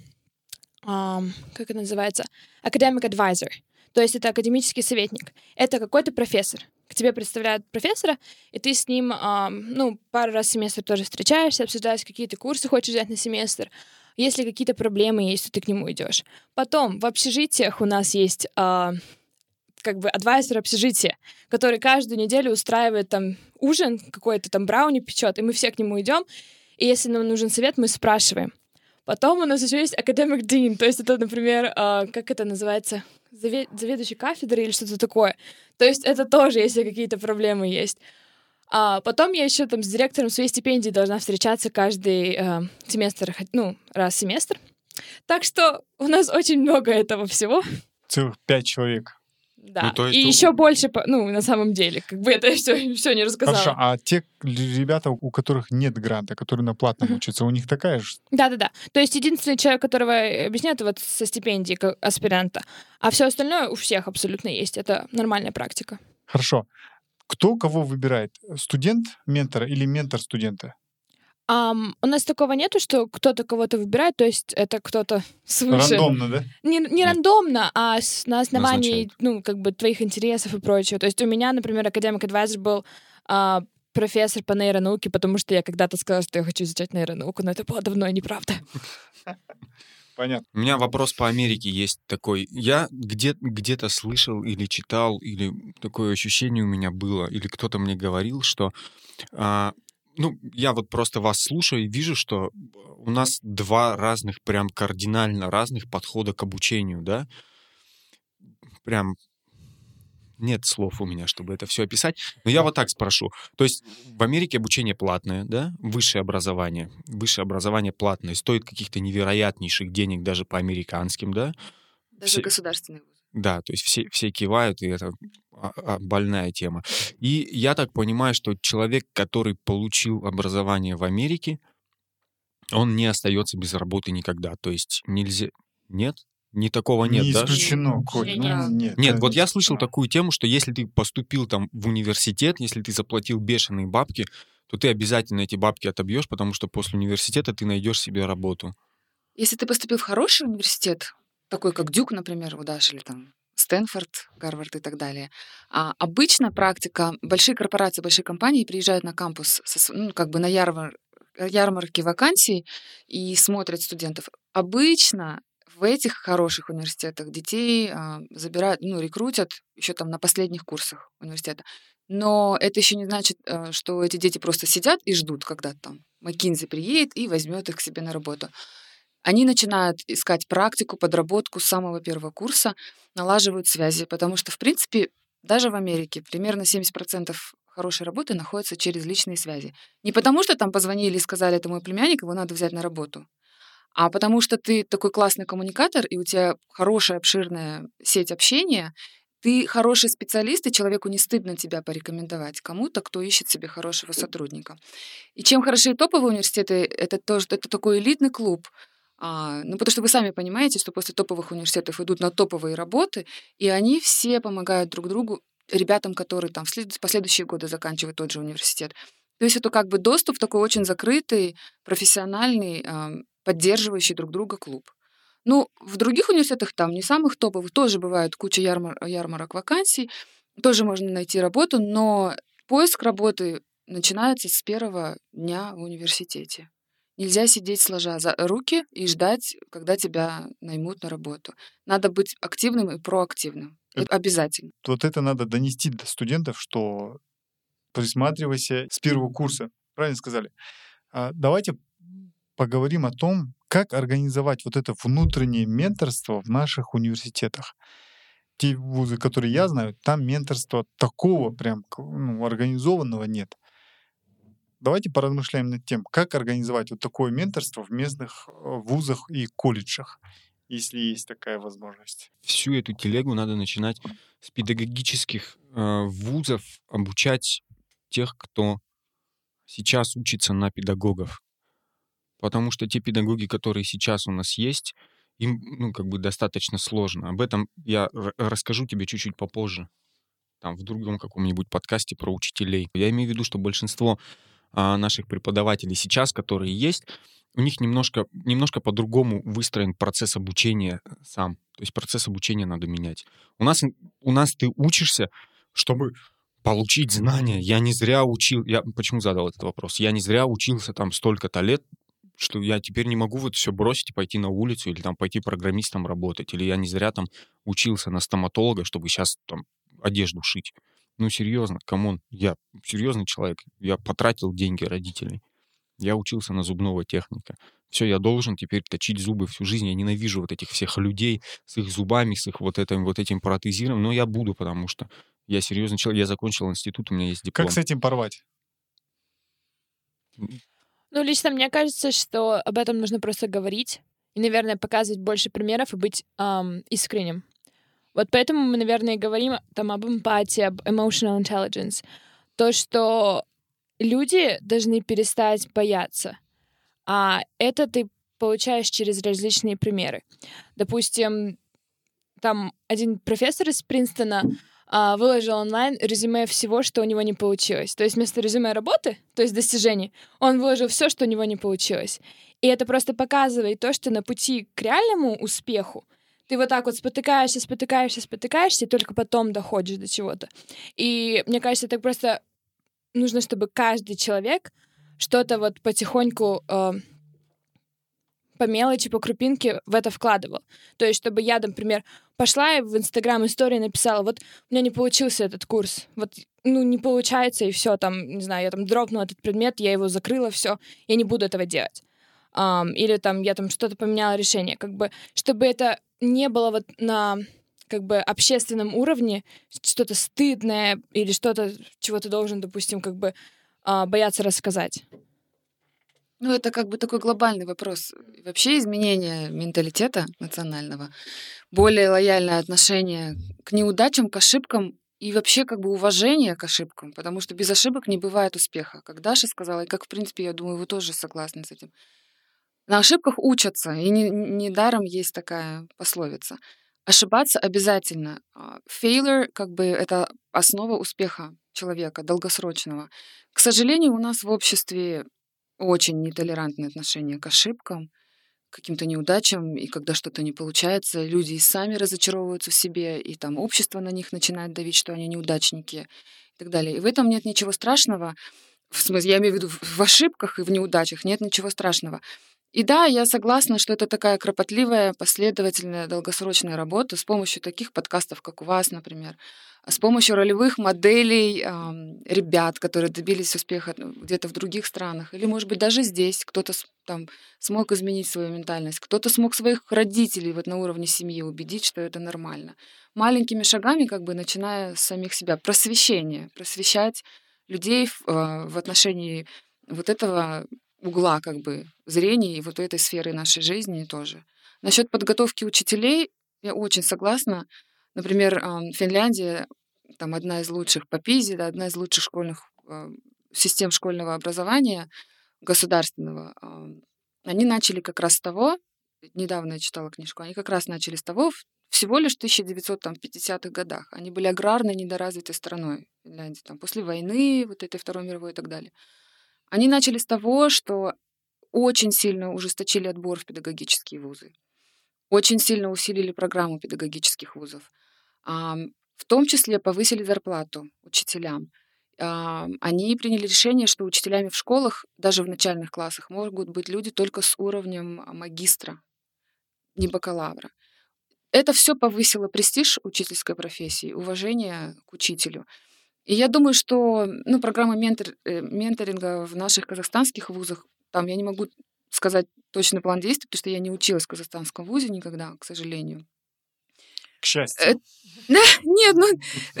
um, как это называется, academic advisor, то есть это академический советник. Это какой-то профессор. К тебе представляют профессора, и ты с ним, um, ну, пару раз в семестр тоже встречаешься, обсуждаешь, какие ты курсы хочешь взять на семестр. Если какие-то проблемы есть, то ты к нему идешь. Потом в общежитиях у нас есть uh, как бы адвайзер общежития, который каждую неделю устраивает там ужин, какой-то там брауни печет, и мы все к нему идем, и если нам нужен совет, мы спрашиваем. Потом у нас еще есть academic dean, то есть это, например, uh, как это называется, Заве- заведующий кафедрой или что-то такое. То есть это тоже, если какие-то проблемы есть. А потом я еще там с директором своей стипендии должна встречаться каждый uh, семестр, ну, раз в семестр. Так что у нас очень много этого всего. Целых пять человек. Да, Ну, то есть и у- еще больше, по- ну, на самом деле, как бы это все, все не рассказала. Хорошо, а те ребята, у которых нет гранта, которые на платном Мгм. учатся, у них такая же? Да-да-да. То есть единственный человек, которого я объясняю, это вот со стипендией как аспиранта. А все остальное у всех абсолютно есть. Это нормальная практика. Хорошо. Кто кого выбирает? Студент ментора или ментор студента? Ам, у нас такого нету, что кто-то кого-то выбирает, то есть это кто-то свыше. Рандомно, да? Не, не Нет. рандомно, а с- на основании, Назначают. ну, как бы твоих интересов и прочего. То есть у меня, например, академик адвайзер был а, профессор по нейронауке, потому что я когда-то сказала, что я хочу изучать нейронауку, но это было давно и неправда. Понятно. У меня вопрос по Америке есть такой. Я где- где-то слышал или читал, или такое ощущение у меня было, или кто-то мне говорил, что... а, ну, я вот просто вас слушаю и вижу, что у нас два разных, прям кардинально разных подхода к обучению, да? Прям нет слов у меня, чтобы это все описать. Но я вот так спрошу. То есть в Америке обучение платное, да? Высшее образование. Высшее образование платное. Стоит каких-то невероятнейших денег даже по американским, да? Даже Все- государственный вуз. Да, то есть все, все кивают, и это а, а, больная тема. И я так понимаю, что человек, который получил образование в Америке, он не остается без работы никогда. То есть нельзя... Нет? Не такого нет, не да? исключено, Коль. Нет. Ну, нет, Нет, это вот не я слышал исключено. такую тему, что если ты поступил там в университет, если ты заплатил бешеные бабки, то ты обязательно эти бабки отобьешь, потому что после университета ты найдешь себе работу. Если ты поступил в хороший университет, такой как Дюк, например, удашь, или там Стэнфорд, Гарвард и так далее, а обычно практика, большие корпорации, большие компании приезжают на кампус, со с- ну, как бы на ярмар- ярмарки вакансий и смотрят студентов. Обычно в этих хороших университетах детей а, забирают, ну, рекрутят еще там на последних курсах университета. Но это еще не значит, э, что эти дети просто сидят и ждут, когда там McKinsey приедет и возьмет их к себе на работу. Они начинают искать практику, подработку с самого первого курса, налаживают связи, потому что, в принципе, даже в Америке примерно семьдесят процентов хорошей работы находится через личные связи. Не потому, что там позвонили и сказали, это мой племянник, его надо взять на работу, а потому что ты такой классный коммуникатор, и у тебя хорошая, обширная сеть общения, ты хороший специалист, и человеку не стыдно тебя порекомендовать кому-то, кто ищет себе хорошего сотрудника. И чем хороши топовые университеты, это тоже это такой элитный клуб. А, ну, потому что вы сами понимаете, что после топовых университетов идут на топовые работы, и они все помогают друг другу, ребятам, которые там в след- последующие годы заканчивают тот же университет. То есть это как бы доступ в такой очень закрытый, профессиональный, а, поддерживающий друг друга клуб. Ну, в других университетах, там, не самых топовых, тоже бывает куча ярмар- ярмарок вакансий, тоже можно найти работу, но поиск работы начинается с первого дня в университете. Нельзя сидеть сложа за руки и ждать, когда тебя наймут на работу. Надо быть активным и проактивным. Это обязательно. Вот это надо донести до студентов, что присматривайся с первого курса. Правильно сказали. А, давайте поговорим о том, как организовать вот это внутреннее менторство в наших университетах? Те вузы, которые я знаю, там менторства такого прям ну, организованного нет. Давайте поразмышляем над тем, как организовать вот такое менторство в местных вузах и колледжах, если есть такая возможность. Всю эту телегу надо начинать с педагогических э, вузов, обучать тех, кто сейчас учится на педагогов. Потому что те педагоги, которые сейчас у нас есть, им ну, как бы достаточно сложно. Об этом я р- расскажу тебе чуть-чуть попозже, там, в другом каком-нибудь подкасте про учителей. Я имею в виду, что большинство а, наших преподавателей сейчас, которые есть, у них немножко, немножко по-другому выстроен процесс обучения сам. То есть процесс обучения надо менять. У нас, у нас ты учишься, чтобы получить знания. Я не зря учил... Я почему задал этот вопрос? Я не зря учился там столько-то лет, что я теперь не могу вот все бросить и пойти на улицу или там пойти программистом работать. Или я не зря там учился на стоматолога, чтобы сейчас там одежду шить. Ну, серьезно, камон, я серьезный человек. Я потратил деньги родителей. Я учился на зубного техника. Все, я должен теперь точить зубы всю жизнь. Я ненавижу вот этих всех людей с их зубами, с их вот этим, вот этим протезированием. Но я буду, потому что я серьезный человек. Я закончил институт, у меня есть диплом. Как с этим порвать? Ну, лично мне кажется, что об этом нужно просто говорить и, наверное, показывать больше примеров и быть эм, искренним. Вот поэтому мы, наверное, говорим там об эмпатии, об emotional intelligence. То, что люди должны перестать бояться. А это ты получаешь через различные примеры. Допустим, там один профессор из Принстона а, выложил онлайн резюме всего, что у него не получилось. То есть вместо резюме работы, то есть достижений, он выложил все, что у него не получилось. И это просто показывает то, что на пути к реальному успеху ты вот так вот спотыкаешься, спотыкаешься, спотыкаешься, и только потом доходишь до чего-то. И мне кажется, так просто нужно, чтобы каждый человек что-то вот потихоньку э, по мелочи, по крупинке в это вкладывал. То есть, чтобы я, например, пошла и в Инстаграм истории написала, вот у меня не получился этот курс, вот, ну, не получается, и все, там, не знаю, я там дропнула этот предмет, я его закрыла, все, я не буду этого делать. Um, или там я там что-то поменяла решение, как бы, чтобы это не было вот на как бы общественном уровне что-то стыдное или что-то, чего ты должен, допустим, как бы uh, бояться рассказать. Ну, это как бы такой глобальный вопрос. Вообще изменение менталитета национального, более лояльное отношение к неудачам, к ошибкам и вообще как бы уважение к ошибкам, потому что без ошибок не бывает успеха. Как Даша сказала, и как, в принципе, я думаю, вы тоже согласны с этим. На ошибках учатся, и не, не даром есть такая пословица. Ошибаться обязательно. Failure, как бы, это основа успеха человека, долгосрочного. К сожалению, у нас в обществе очень нетолерантное отношение к ошибкам, к каким-то неудачам, и когда что-то не получается, люди и сами разочаровываются в себе, и там общество на них начинает давить, что они неудачники и так далее. И в этом нет ничего страшного. В смысле, я имею в виду в ошибках и в неудачах нет ничего страшного. И да, я согласна, что это такая кропотливая, последовательная, долгосрочная работа с помощью таких подкастов, как у вас, например, с помощью ролевых моделей э, ребят, которые добились успеха где-то в других странах, или, может быть, даже здесь кто-то там смог изменить свою ментальность, кто-то смог своих родителей вот на уровне семьи убедить, что это нормально. Маленькими шагами, как бы начиная с самих себя, просвещение, просвещать людей в, э, в отношении вот этого угла как бы зрения и вот этой сферы нашей жизни тоже. Насчет подготовки учителей я очень согласна. Например, Финляндия там одна из лучших по ПИЗе, да, одна из лучших школьных э, систем школьного образования государственного. Э, они начали как раз с того, недавно я читала книжку, они как раз начали с того, всего лишь в тысяча девятьсот пятидесятых годах. Они были аграрно недоразвитой страной Финляндии, там, после войны, вот этой Второй мировой и так далее. Они начали с того, что очень сильно ужесточили отбор в педагогические вузы, очень сильно усилили программу педагогических вузов, в том числе повысили зарплату учителям. Они приняли решение, что учителями в школах, даже в начальных классах, могут быть люди только с уровнем магистра, не бакалавра. Это все повысило престиж учительской профессии, уважение к учителю. И я думаю, что ну, программа ментор, менторинга в наших казахстанских вузах, там я не могу сказать точный план действий, потому что я не училась в казахстанском вузе никогда, к сожалению. К счастью. Нет, ну...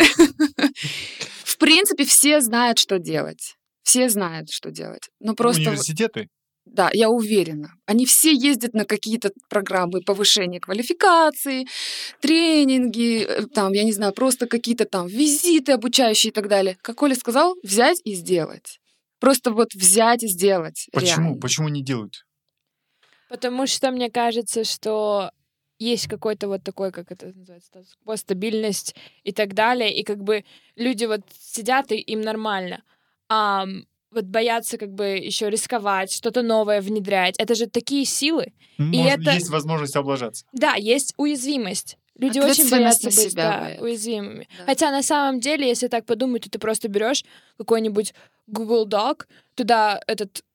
В принципе, все знают, что делать. Все знают, что делать. Но просто... Университеты? Да, я уверена. Они все ездят на какие-то программы повышения квалификации, тренинги, там, я не знаю, просто какие-то там визиты обучающие и так далее. Как Оля сказал, взять и сделать. Просто вот взять и сделать. Почему? Реально. Почему не делают? Потому что мне кажется, что есть какой-то вот такой, как это называется, статус-кво, стабильность и так далее, и как бы люди вот сидят, и им нормально. А вот боятся как бы еще рисковать, что-то новое внедрять. Это же такие силы. Может, и это... есть возможность облажаться. Да, есть уязвимость. Люди очень боятся быть да, уязвимыми. Да. Хотя на самом деле, если так подумать, то ты просто берешь какой-нибудь Google Doc, туда этот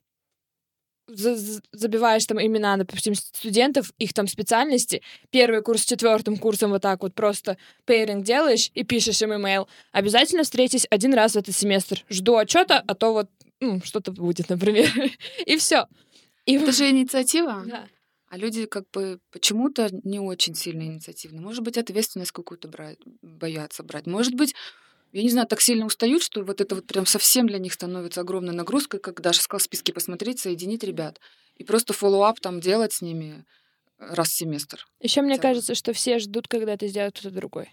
забиваешь там имена, допустим, студентов, их там специальности, первый курс с четвертым курсом вот так вот просто пейринг делаешь и пишешь им имейл. Обязательно встретись один раз в этот семестр. Жду отчета, а то вот ну, что-то будет, например. И все. И... Это же инициатива. Да. А люди как бы почему-то не очень сильно инициативны. Может быть, ответственность какую-то брать, боятся брать. Может быть, я не знаю, так сильно устают, что вот это вот прям совсем для них становится огромной нагрузкой, как Даша сказала, списки посмотреть, соединить ребят. И просто фоллоуап там делать с ними раз в семестр. Еще мне кажется, что все ждут, когда это сделает кто-то другой.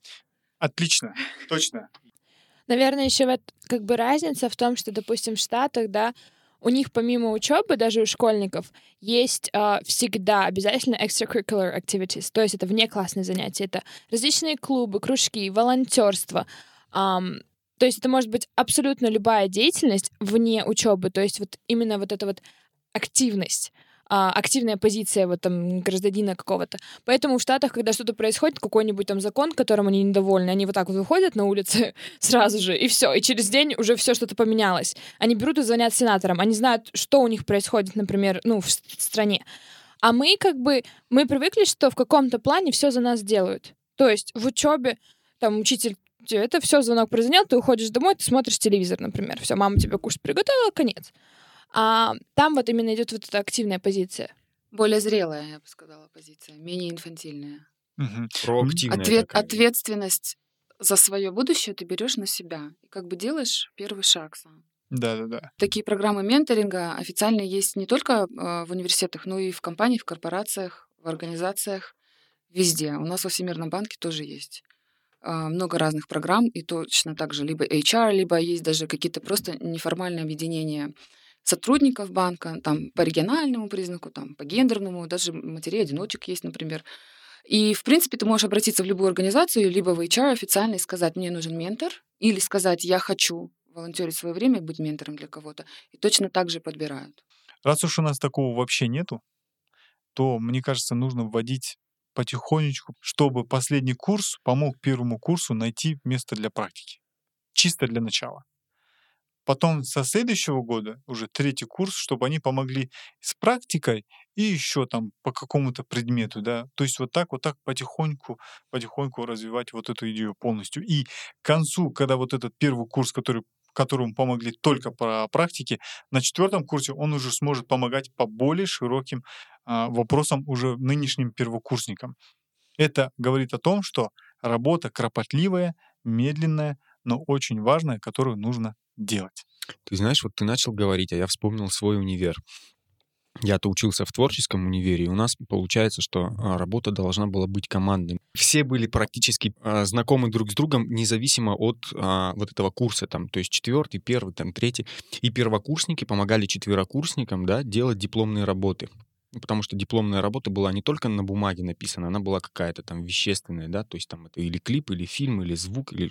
Отлично, точно. Наверное, еще вот как бы разница в том, что, допустим, в Штатах, да, у них помимо учебы, даже у школьников, есть э, всегда обязательно extracurricular activities, то есть это внеклассные занятия, это различные клубы, кружки, волонтерство. Um, то есть это может быть абсолютно любая деятельность вне учебы, то есть вот именно вот эта вот активность, uh, активная позиция вот там гражданина какого-то. Поэтому в Штатах, когда что-то происходит, какой-нибудь там закон, которым они недовольны, они вот так вот выходят на улицы сразу же, и все, и через день уже все что-то поменялось. Они берут и звонят сенаторам, они знают, что у них происходит, например, ну, в стране. А мы как бы, мы привыкли, что в каком-то плане все за нас делают. То есть в учебе там учитель это все, звонок прозвонил, ты уходишь домой, ты смотришь телевизор, например. Все, мама тебе кушать приготовила, конец. А там вот именно идет вот эта активная позиция. Более зрелая, я бы сказала, позиция, менее инфантильная. Угу. Проактивная. Ответ, ответственность за свое будущее ты берешь на себя и как бы делаешь первый шаг сам. Да, да, да. Такие программы менторинга официально есть не только э, в университетах, но и в компаниях, в корпорациях, в организациях, везде. У нас во Всемирном банке тоже есть много разных программ, и точно так же либо эйч ар, либо есть даже какие-то просто неформальные объединения сотрудников банка, там по региональному признаку, там по гендерному, даже матерей-одиночек есть, например. И, в принципе, ты можешь обратиться в любую организацию, либо в эйч ар официально и сказать, мне нужен ментор, или сказать, я хочу волонтерить свое время, быть ментором для кого-то, и точно так же подбирают. Раз уж у нас такого вообще нету, то, мне кажется, нужно вводить потихонечку, чтобы последний курс помог первому курсу найти место для практики. Чисто для начала. Потом со следующего года уже третий курс, чтобы они помогли с практикой и еще там по какому-то предмету, да. То есть вот так, вот так потихоньку, потихоньку развивать вот эту идею полностью. И к концу, когда вот этот первый курс, который которому помогли только по практике, на четвертом курсе он уже сможет помогать по более широким а, вопросам уже нынешним первокурсникам. Это говорит о том, что работа кропотливая, медленная, но очень важная, которую нужно делать. Ты знаешь, вот ты начал говорить, а я вспомнил свой универ. Я-то учился в творческом универе, и у нас получается, что работа должна была быть командной. Все были практически а, знакомы друг с другом, независимо от а, вот этого курса, там, то есть четвертый, первый, там, третий. И первокурсники помогали четверокурсникам, да, делать дипломные работы. Потому что дипломная работа была не только на бумаге написана, она была какая-то там вещественная, да, то есть там это или клип, или фильм, или звук, или...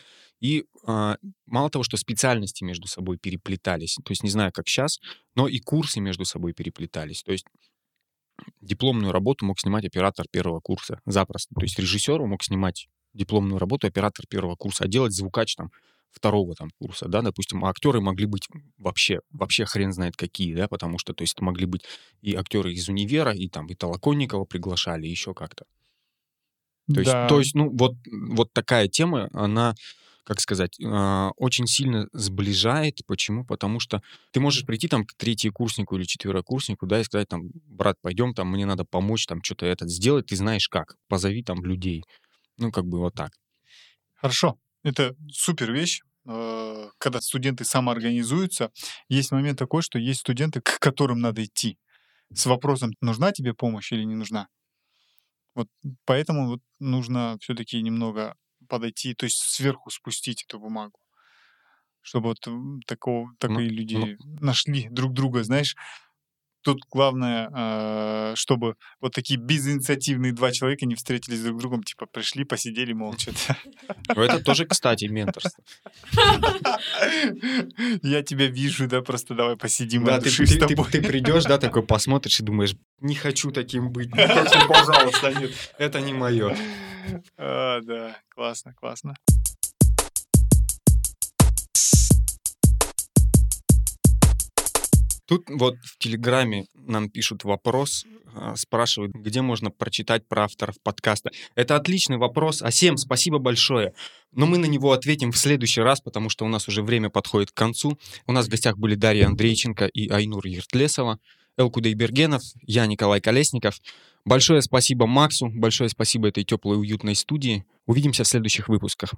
И а, мало того, что специальности между собой переплетались, то есть не знаю, как сейчас, но и курсы между собой переплетались. То есть дипломную работу мог снимать оператор первого курса запросто. То есть режиссер мог снимать дипломную работу оператор первого курса, а делать звукач там второго там курса, да, допустим, а актеры могли быть вообще, вообще хрен знает какие, да, потому что, то есть это могли быть и актеры из универа, и там и Толоконникова приглашали, еще как-то. То есть, Да. то есть, ну, вот, вот такая тема, она как сказать, э, очень сильно сближает. Почему? Потому что ты можешь прийти там к третьекурснику или четверокурснику, да, и сказать там, брат, пойдем, там, мне надо помочь, там, что-то это сделать, ты знаешь как, позови там людей. Ну, как бы вот так. Хорошо. Это супер вещь. Э, Когда студенты самоорганизуются, есть момент такой, что есть студенты, к которым надо идти с вопросом, нужна тебе помощь или не нужна. Вот поэтому вот нужно все-таки немного подойти, то есть сверху спустить эту бумагу, чтобы вот м, такого, Ну, такие ну, люди нашли друг друга, знаешь. Тут главное, э, чтобы вот такие безинициативные два человека не встретились друг с другом, типа пришли, посидели молча. ну, это тоже, кстати, менторство. Я тебя вижу, да, просто давай посидим Да, от ты, души ты, с ты, тобой. ты придешь, да, такой посмотришь и думаешь, не хочу таким быть, не хочу, пожалуйста, нет, это не мое. А, да, классно, классно. Тут вот в Телеграме нам пишут вопрос, а, спрашивают, где можно прочитать про авторов подкаста. Это отличный вопрос. Асем, спасибо большое. Но мы на него ответим в следующий раз, потому что у нас уже время подходит к концу. У нас в гостях были Дарья Андрейченко и Айнур Ертлесова, Элку Дейбергенов, я Николай Колесников. Большое спасибо Максу, большое спасибо этой теплой уютной студии. Увидимся в следующих выпусках.